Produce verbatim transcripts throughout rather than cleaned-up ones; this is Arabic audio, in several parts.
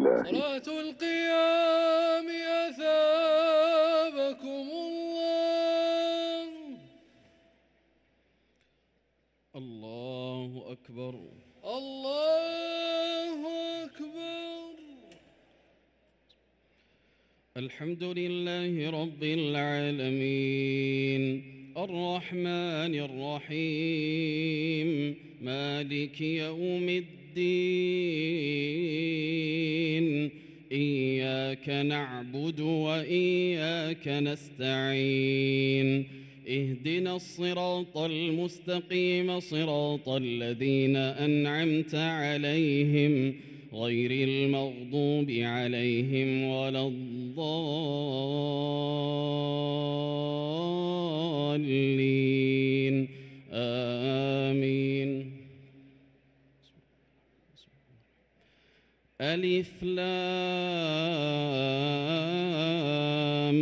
الله. صلاة القيام أثابكم الله. الله أكبر، الله أكبر. الحمد لله رب العالمين، الرحمن الرحيم، مالك يوم الدين، إياك نعبد وإياك نستعين، اهدنا الصراط المستقيم، صراط الذين أنعمت عليهم غير المغضوب عليهم ولا الضالين، آمين. ألف لام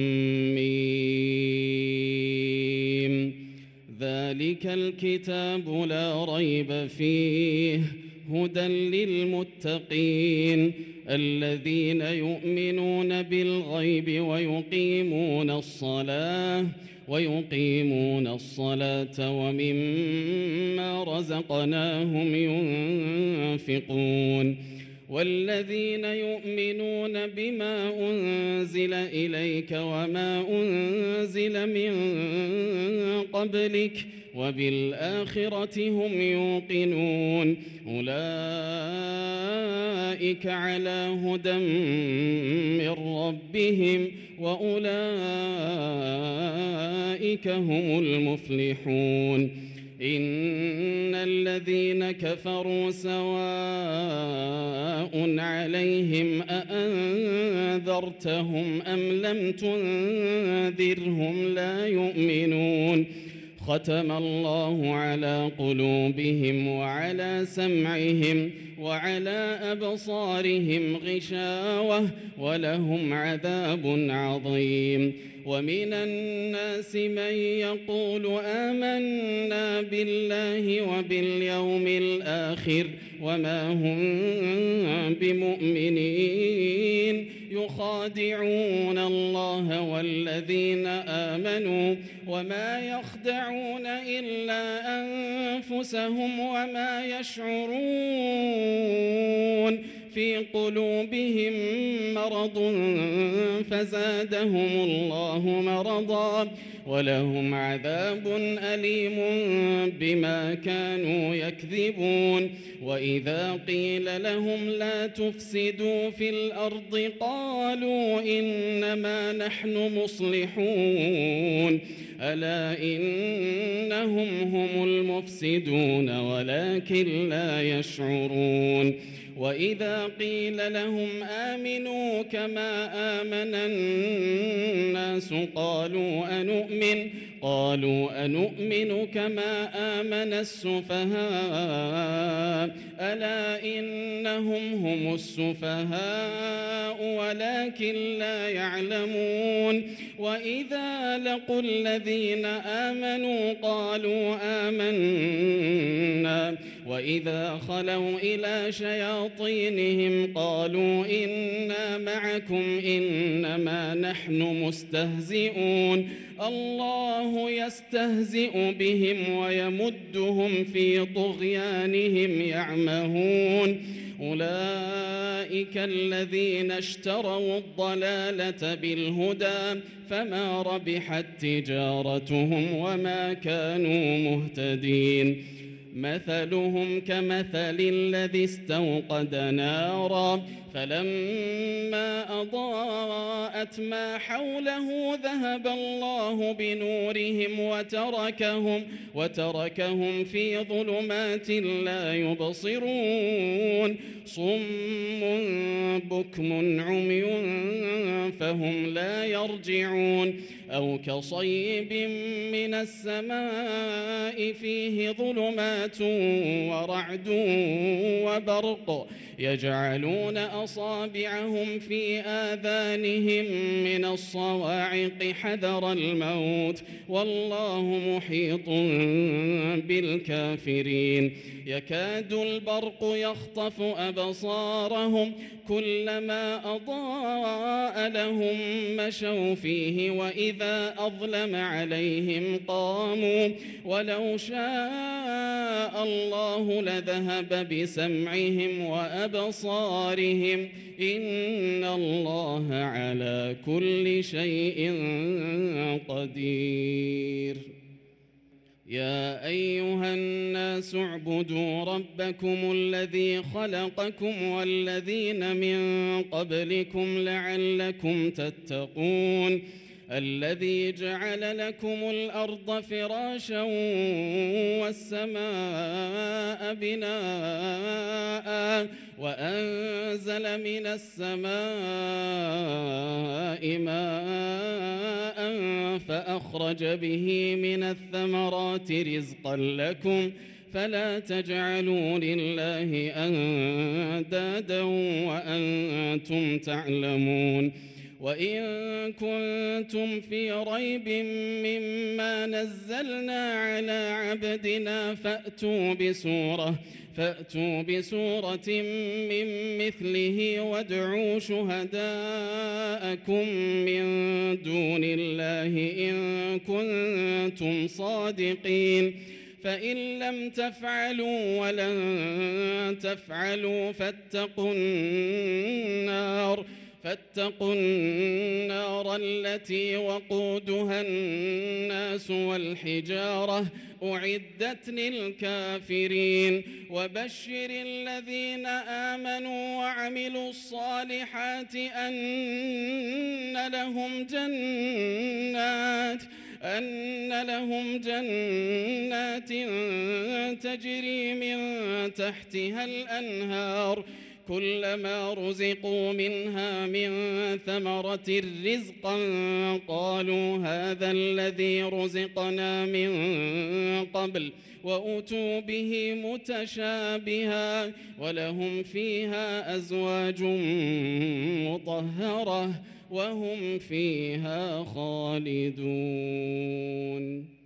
ميم، ذلك الكتاب لا ريب فيه، هدى للمتقين الذين يؤمنون بالغيب ويقيمون الصلاة ويقيمون الصلاة ومما رزقناهم ينفقون، والذين يؤمنون بما أنزل إليك وما أنزل من قبلك وبالآخرة هم يوقنون، أولئك على هدى من ربهم وأولئك هم المفلحون. إن الذين كفروا سواء عليهم أأنذرتهم أم لم تنذرهم لا يؤمنون، ختم الله على قلوبهم وعلى سمعهم وعلى أبصارهم غشاوة ولهم عذاب عظيم. ومن الناس من يقول آمنا بالله وباليوم الآخر وما هم بمؤمنين، يخادعون الله والذين آمنوا وما يخدعون إلا أنفسهم وما يشعرون، في قلوبهم مرض فزادهم الله مرضا ولهم عذاب أليم بما كانوا يكذبون. وإذا قيل لهم لا تفسدوا في الأرض قالوا إنما نحن مصلحون، ألا إنهم هم المفسدون ولكن لا يشعرون. وإذا قيل لهم آمنوا كما آمن الناس قالوا أنؤمن قالوا أنؤمن كما آمن السفهاء، ألا إنهم هم السفهاء ولكن لا يعلمون. وإذا لقوا الذين آمنوا قالوا آمنا، وإذا خلوا إلى شياطينهم قالوا إنا معكم إنما نحن مستهزئون، الله يستهزئ بهم ويمدهم في طغيانهم يعمهون. أولئك الذين اشتروا الضلالة بالهدى فما ربحت تجارتهم وما كانوا مهتدين. مثلهم كمثل الذي استوقد نارا فلما أضاءت ما حوله ذهب الله بنورهم وتركهم, وتركهم في ظلمات لا يبصرون، صم بكم عمي فهم لا يرجعون. أو كصيب من السماء فيه ظلمات ورعد وبرق يجعلون أصابعهم في آذانهم من الصواعق حذر الموت والله محيط بالكافرين يكاد البرق يخطف أبصارهم كلما أضاء لهم مشوا فيه وإذا أظلم عليهم قاموا ولو شاء الله لذهب بسمعهم وأبصارهم إن الله على كل شيء قدير يا أيها الناس اعبدوا ربكم الذي خلقكم والذين من قبلكم لعلكم تتقون الذي جعل لكم الأرض فراشا والسماء بناء وأنزل من السماء ماء فأخرج به من الثمرات رزقا لكم فلا تجعلوا لله أندادا وأنتم تعلمون وإن كنتم في ريب مما نزلنا على عبدنا فأتوا بسورة فأتوا بسورة من مثله وادعوا شهداءكم من دون الله إن كنتم صادقين فإن لم تفعلوا ولن تفعلوا فاتقوا النار فاتقوا النار التي وقودها الناس والحجارة أعدت للكافرين وبشر الذين آمنوا وعملوا الصالحات أن لهم جنات أن لهم جنات تجري من تحتها الأنهار كلما رزقوا منها من ثمرة رزقا قالوا هذا الذي رزقنا من قبل وأتوا به متشابها ولهم فيها أزواج مطهرة وهم فيها خالدون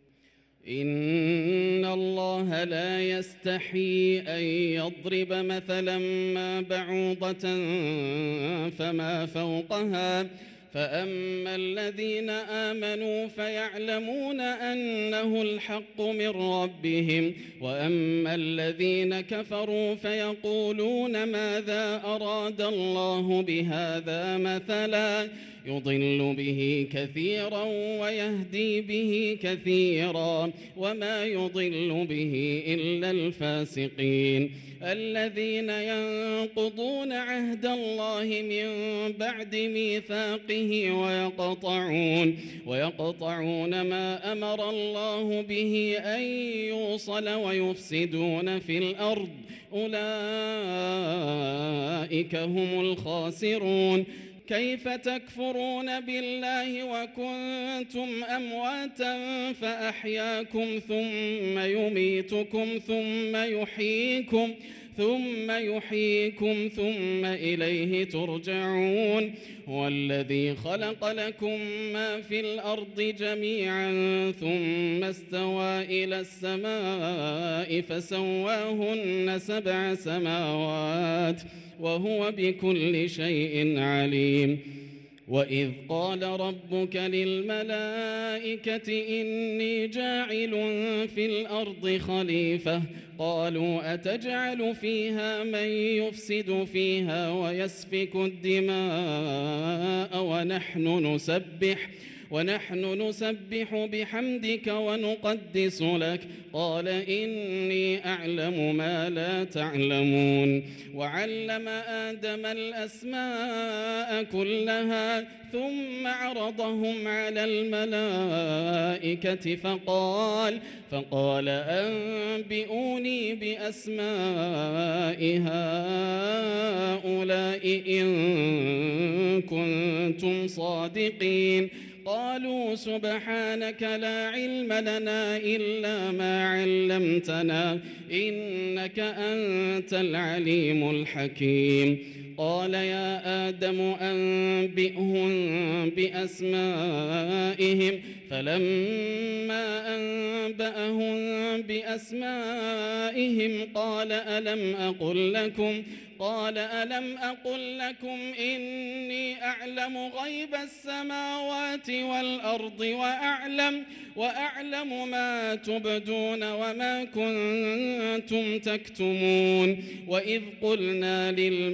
إن الله لا يستحي أن يضرب مثلا ما بعوضة فما فوقها فأما الذين آمنوا فيعلمون أنه الحق من ربهم وأما الذين كفروا فيقولون ماذا أراد الله بهذا مثلا يضل به كثيرا ويهدي به كثيرا وما يضل به إلا الفاسقين الذين ينقضون عهد الله من بعد ميثاقه ويقطعون ويقطعون ما أمر الله به أن يوصل ويفسدون في الأرض أولئك هم الخاسرون كيف تكفرون بالله وكنتم أمواتا فأحياكم ثم يميتكم ثم يحييكم ثم يحييكم ثم إليه ترجعون هو الذي خلق لكم ما في الأرض جميعا ثم استوى إلى السماء فسواهن سبع سماوات وهو بكل شيء عليم وإذ قال ربك للملائكة إني جاعل في الأرض خليفة قالوا أتجعل فيها من يفسد فيها ويسفك الدماء ونحن نسبح ونحن نسبح بحمدك ونقدس لك قال إني أعلم ما لا تعلمون وعلم آدم الأسماء كلها ثم عرضهم على الملائكة فقال فقال أنبئوني بأسماء هؤلاء إن كنتم صادقين قالوا سبحانك لا علم لنا إلا ما علمتنا إنك أنت العليم الحكيم قال يا آدم أنبئهم بأسمائهم فلما أنبأهم بأسمائهم قال ألم أقل لكم قال ألم أقل لكم إني أعلم غيب السماوات والأرض وأعلم وأعلم ما تبدون وما كنتم تكتمون وإذ قلنا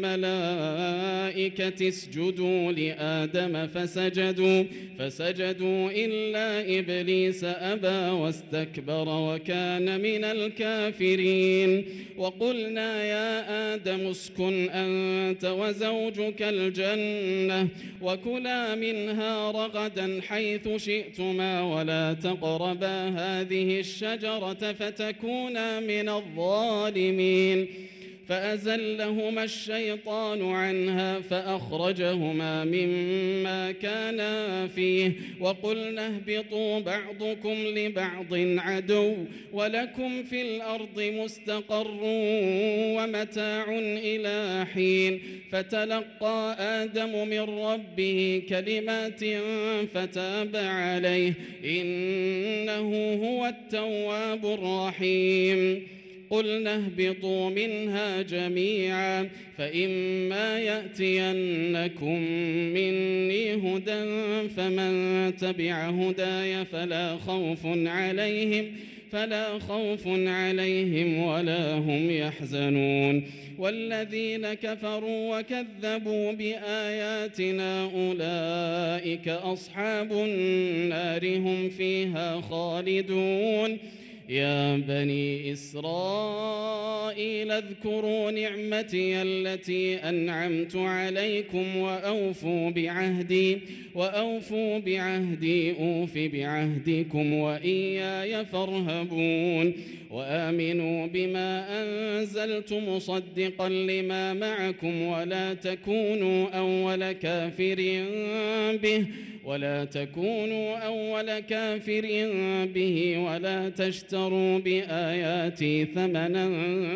للملائكة اسجدوا لآدم فسجدوا فسجدوا إلا إبليس أبى واستكبر وكان من الكافرين وقلنا يا آدم اسكن أنت وزوجك الجنة وكلا منها رغدا حيث شئتما ولا تقربا هذه الشجرة فتكونا من الظالمين فأزلهما الشيطان عنها فأخرجهما مما كانا فيه وقلنا اهبطوا بعضكم لبعض عدو ولكم في الأرض مستقر ومتاع إلى حين فتلقى آدم من ربه كلمات فتاب عليه إنه هو التواب الرحيم قلنا اهبطوا منها جميعا فإما يأتينكم مني هدى فمن تبع هداي فلا خوف عليهم فلا خوف عليهم ولا هم يحزنون والذين كفروا وكذبوا بآياتنا أولئك أصحاب النار هم فيها خالدون يا بني إسرائيل اذكروا نعمتي التي أنعمت عليكم وأوفوا بعهدي وأوفوا بعهدي أوف بعهدكم وإياي فارهبون وآمنوا بما أنزلت مصدقا لما معكم ولا تكونوا أول كافر به ولا تكونوا أول كافر به ولا تشتروا بآياتي ثمنا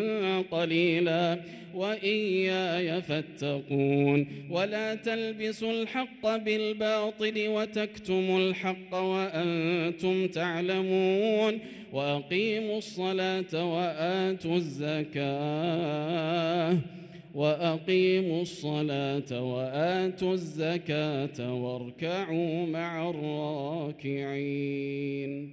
قليلا وإياي فاتقون ولا تلبسوا الحق بالباطل وتكتموا الحق وأنتم تعلمون وأقيموا الصلاة وآتوا الزكاة وأقيموا الصلاة وآتوا الزكاة واركعوا مع الراكعين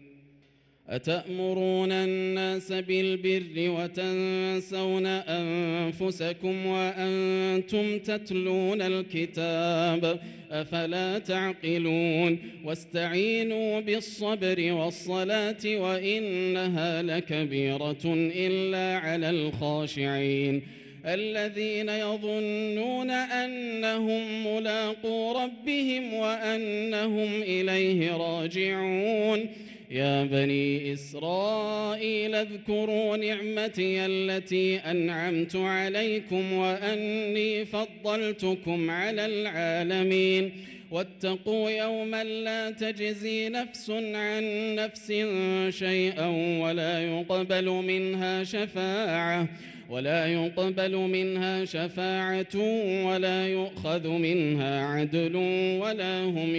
أتأمرون الناس بالبر وتنسون أنفسكم وأنتم تتلون الكتاب أفلا تعقلون واستعينوا بالصبر والصلاة وإنها لكبيرة إلا على الخاشعين الذين يظنون أنهم ملاقو ربهم وأنهم إليه راجعون يا بني إسرائيل اذكروا نعمتي التي أنعمت عليكم وأني فضلتكم على العالمين واتقوا يوما لا تجزي نفس عن نفس شيئا ولا يقبل منها شفاعة ولا يقبل منها شفاعة ولا يؤخذ منها عدل ولا هم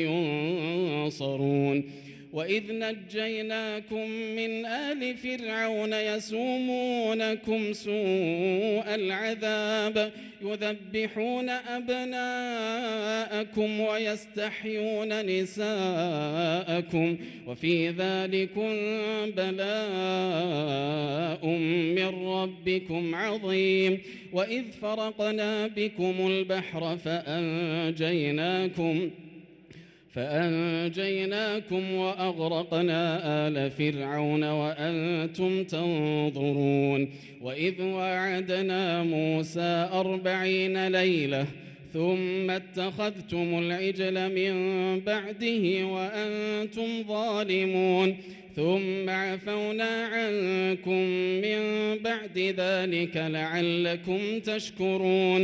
ينصرون وإذ نجيناكم من آل فرعون يسومونكم سوء العذاب يذبحون أبناءكم ويستحيون نساءكم وفي ذلكم بلاء من ربكم عظيم وإذ فرقنا بكم البحر فأنجيناكم فأنجيناكم وأغرقنا آل فرعون وأنتم تنظرون وإذ وعدنا موسى أربعين ليلة ثم اتخذتم العجل من بعده وأنتم ظالمون ثم عفونا عنكم من بعد ذلك لعلكم تشكرون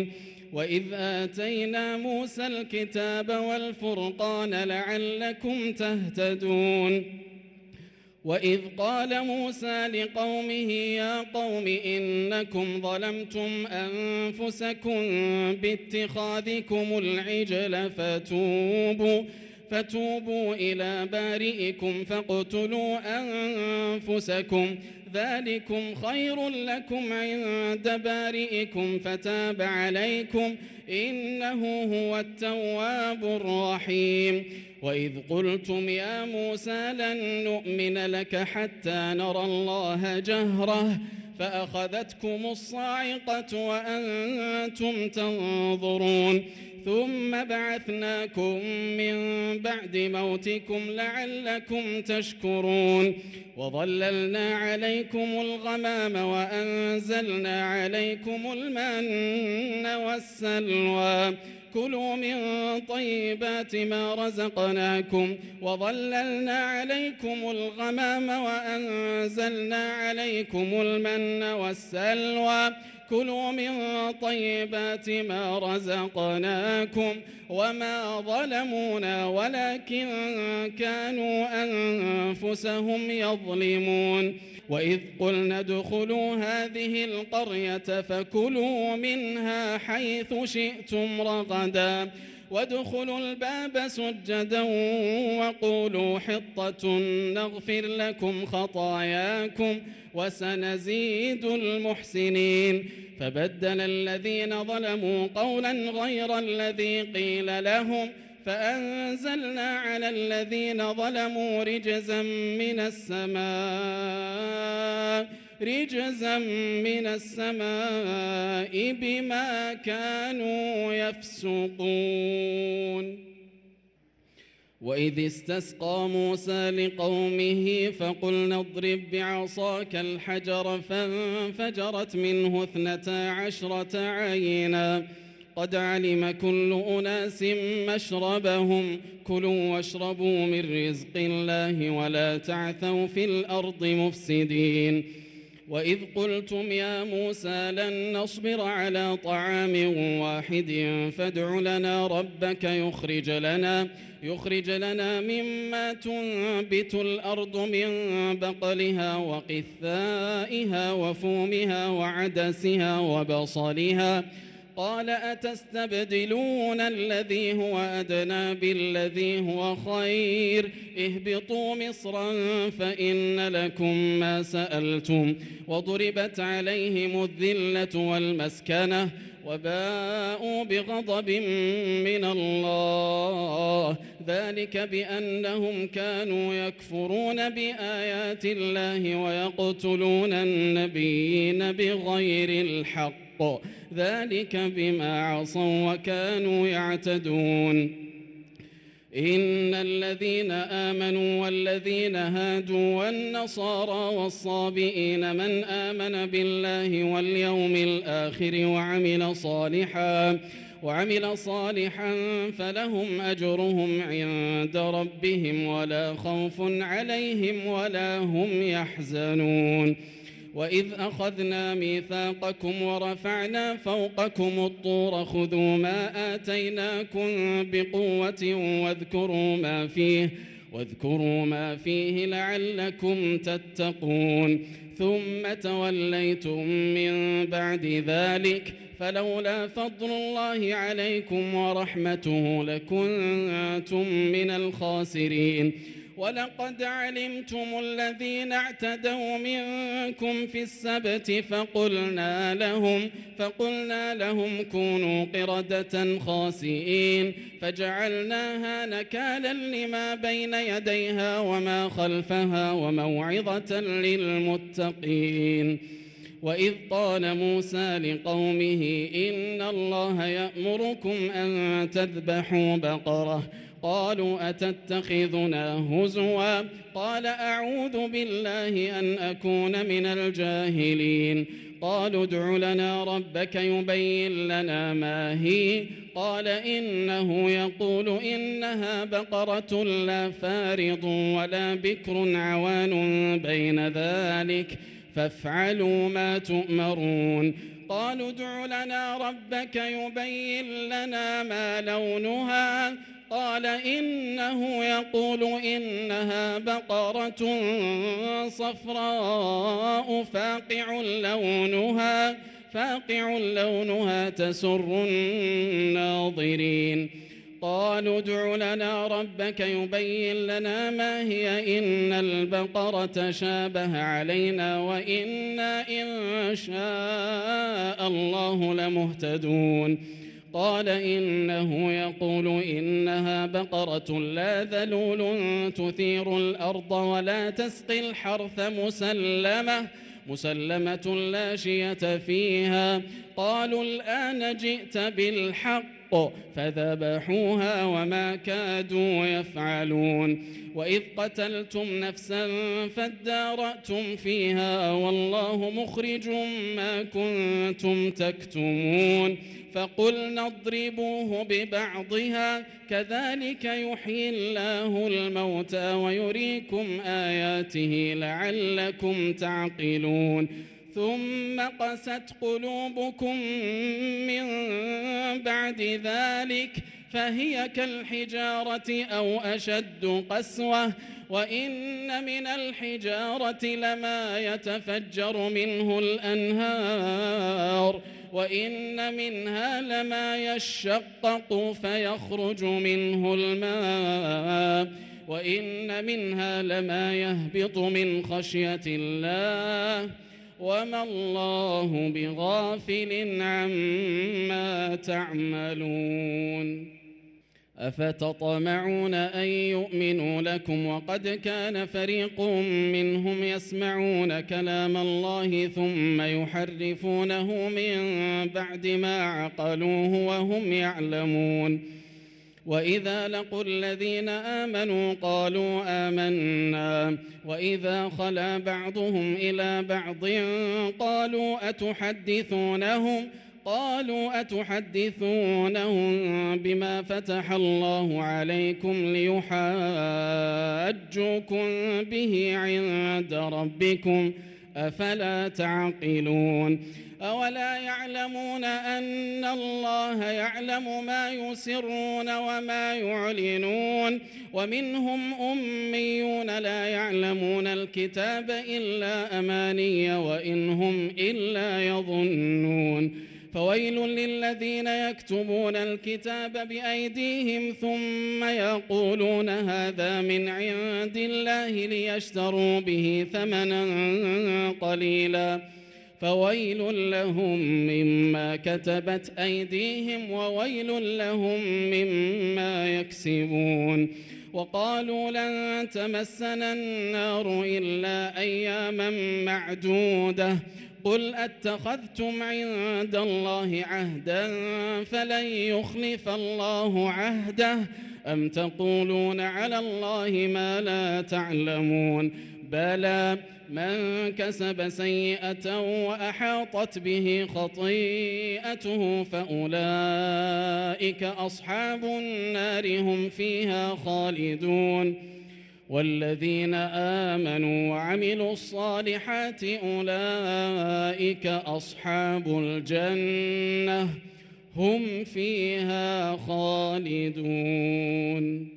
وإذ آتينا موسى الكتاب والفرقان لعلكم تهتدون وإذ قال موسى لقومه يا قوم إنكم ظلمتم أنفسكم باتخاذكم العجل فتوبوا فتوبوا إلى بارئكم فاقتلوا أنفسكم ذلكم خير لكم عند بارئكم فتاب عليكم إنه هو التواب الرحيم وإذ قلتم يا موسى لن نؤمن لك حتى نرى الله جهرة فأخذتكم الصاعقة وأنتم تنظرون ثم بعثناكم من بعد موتكم لعلكم تشكرون وظللنا عليكم الغمام وأنزلنا عليكم المن والسلوى كلوا من طيبات ما رزقناكم وظللنا عليكم الغمام وأنزلنا عليكم المن والسلوى كلوا من طيبات ما رزقناكم وما ظلمونا ولكن كانوا أنفسهم يظلمون وإذ قلنا ادخلوا هذه القرية فكلوا منها حيث شئتم رغدا وادخلوا الباب سجدا وقولوا حطة نغفر لكم خطاياكم وسنزيد المحسنين فبدل الذين ظلموا قولا غير الذي قيل لهم فأنزلنا على الذين ظلموا رجزا من السماء رجزا من السماء بما كانوا يفسقون وإذ استسقى موسى لقومه فقلنا اضرب بعصاك الحجر فانفجرت منه اثنتا عشرة عينا قد علم كل أناس مشربهم كلوا واشربوا من رزق الله ولا تعثوا في الأرض مفسدين وإذ قلتم يا موسى لن نصبر على طعام واحد فادع لنا ربك يخرج لنا يخرج لنا مما تنبت الأرض من بقلها وقثائها وفومها وعدسها وبصلها قال أتستبدلون الذي هو أدنى بالذي هو خير اهبطوا مصرا فإن لكم ما سألتم وضربت عليهم الذلة والمسكنة وباءوا بغضب من الله ذلك بأنهم كانوا يكفرون بآيات الله ويقتلون النبيين بغير الحق ذلك بما عصوا وكانوا يعتدون إن الذين آمنوا والذين هادوا والنصارى والصابئين من آمن بالله واليوم الآخر وعمل صالحا وعمل صالحا فلهم أجرهم عند ربهم ولا خوف عليهم ولا هم يحزنون وإذ أخذنا ميثاقكم ورفعنا فوقكم الطور خذوا ما آتيناكم بقوة واذكروا ما فيه واذكروا ما فيه لعلكم تتقون ثم توليتم من بعد ذلك فلولا فضل الله عليكم ورحمته لكنتم من الخاسرين ولقد علمتم الذين اعتدوا منكم في السبت فقلنا لهم فقلنا لهم كونوا قردة خاسئين فجعلناها نكالا لما بين يديها وما خلفها وموعظة للمتقين وإذ قال موسى لقومه إن الله يأمركم أن تذبحوا بقرة قالوا أتتخذنا هزوا قال أعوذ بالله أن أكون من الجاهلين قالوا ادع لنا ربك يبين لنا ما هي قال إنه يقول إنها بقرة لا فارض ولا بكر عوان بين ذلك فافعلوا ما تؤمرون قالوا ادع لنا ربك يبين لنا ما لونها قال إنه يقول إنها بقرة صفراء فاقع لونها فاقع لونها تسر الناظرين قالوا ادع لنا ربك يبين لنا ما هي إن البقرة شابه علينا وإنا إن شاء الله لمهتدون قال إنه يقول إنها بقرة لا ذلول تثير الأرض ولا تسقي الحرث مسلمة مسلمة لا شية فيها قالوا الآن جئت بالحق فذبحوها وما كادوا يفعلون وإذ قتلتم نفسا فادارأتم فيها والله مخرج ما كنتم تكتمون فقلنا اضربوه ببعضها كذلك يحيي الله الموتى ويريكم آياته لعلكم تعقلون ثم قست قلوبكم من بعد ذلك فهي كالحجارة أو أشد قسوة وإن من الحجارة لما يتفجر منه الأنهار وإن منها لما يشقق فيخرج منه الماء وإن منها لما يهبط من خشية الله وما الله بغافل عما تعملون أفتطمعون أن يؤمنوا لكم وقد كان فريق منهم يسمعون كلام الله ثم يحرفونه من بعد ما عقلوه وهم يعلمون وإذا لقوا الذين آمنوا قالوا آمنا وإذا خلا بعضهم إلى بعض قالوا أتحدثونهم قالوا أتحدثونهم بما فتح الله عليكم ليحاجوكم به عند ربكم أفلا تعقلون أولا يعلمون أن الله يعلم ما يسرون وما يعلنون ومنهم أميون لا يعلمون الكتاب إلا أماني وإن هم إلا يظنون فويل للذين يكتبون الكتاب بأيديهم ثم يقولون هذا من عند الله ليشتروا به ثمنا قليلا فويل لهم مما كتبت أيديهم وويل لهم مما يكسبون وقالوا لن تمسنا النار إلا أياما معدودة قل أتخذتم عند الله عهدا فلن يخلف الله عهده أم تقولون على الله ما لا تعلمون بلى من كسب سيئة وأحاطت به خطيئته فأولئك أصحاب النار هم فيها خالدون والذين آمنوا وعملوا الصالحات أولئك أصحاب الجنة هم فيها خالدون.